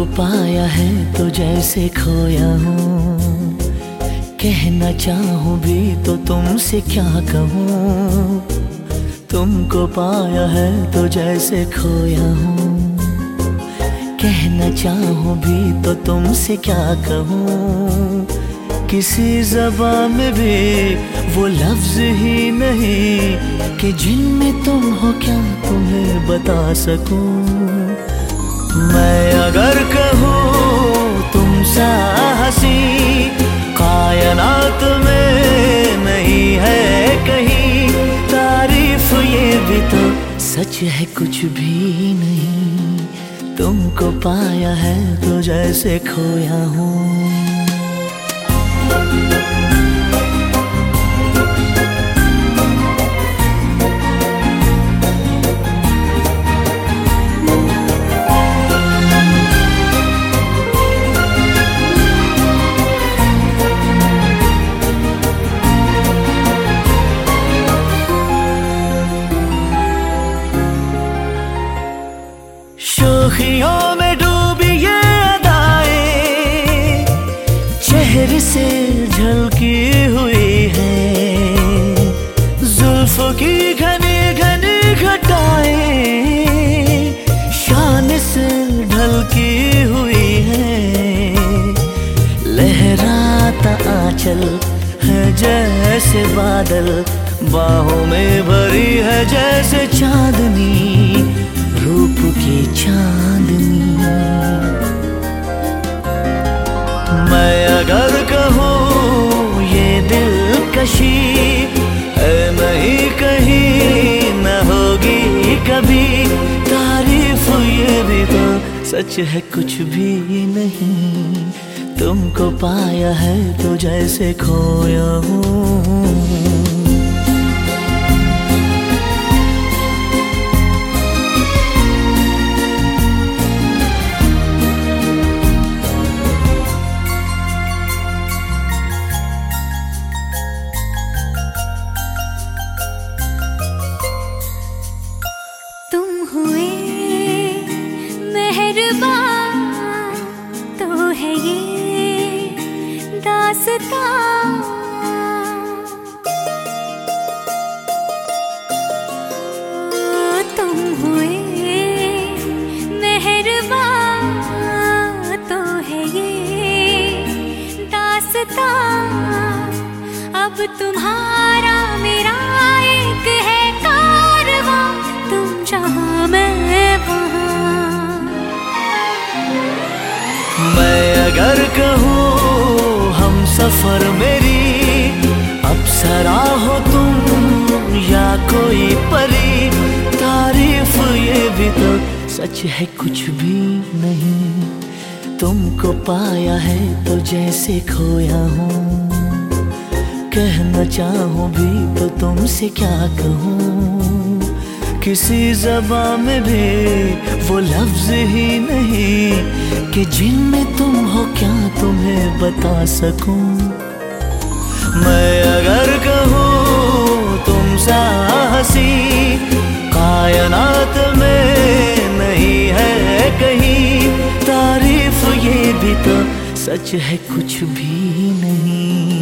तुमको पाया है तो जैसे खोया हूँ, कहना चाहूँ भी तो तुमसे क्या कहूँ। तुमको पाया है तो जैसे खोया हूँ, कहना चाहूँ भी तो तुमसे क्या कहूँ। किसी ज़बान में भी वो लफ्ज़ ही नहीं कि जिनमें तुम हो क्या तुम्हें बता सकूं। मैं अगर कहूँ तुम सा हंसी कायनात में नहीं है कहीं, तारीफ ये भी तो सच है कुछ भी नहीं। तुमको पाया है तो जैसे खोया हूँ। शोखियों में डूबी ये अदाएं चेहरे से झलकी हुई है, जुल्फों की घनी घनी घटाएं शान से ढलकी हुई है। लहराता आंचल है जैसे बादल, बाहों में भरी है जैसे चांदनी, रूप की चांदनी। मैं अगर कहूँ ये दिलकशी है नहीं कहीं न होगी कभी, तारीफ ये भी तो सच है कुछ भी नहीं। तुमको पाया है तो जैसे खोया हूँ। हुए मेहरबान तो है ये दास्तां, तुम हुए मेहरबान तो है ये दास्तां। अब तुम्हारा मेरा एक है कारवां, तुम जहाँ मैं वहाँ। मैं अगर कहूँ हम सफर मेरी अप्सरा हो तुम या कोई परी, तारीफ ये भी तो सच है कुछ भी नहीं। तुमको पाया है तो जैसे खोया हूँ, कहना चाहूँ भी तो तुमसे क्या कहूँ। किसी ज़बान में भी वो लफ्ज़ ही नहीं कि जिनमें तुम हो क्या तुम्हें बता सकूं। मैं अगर कहूँ तुम सा हंसी कायनात में नहीं है कहीं, तारीफ ये भी तो सच है कुछ भी नहीं।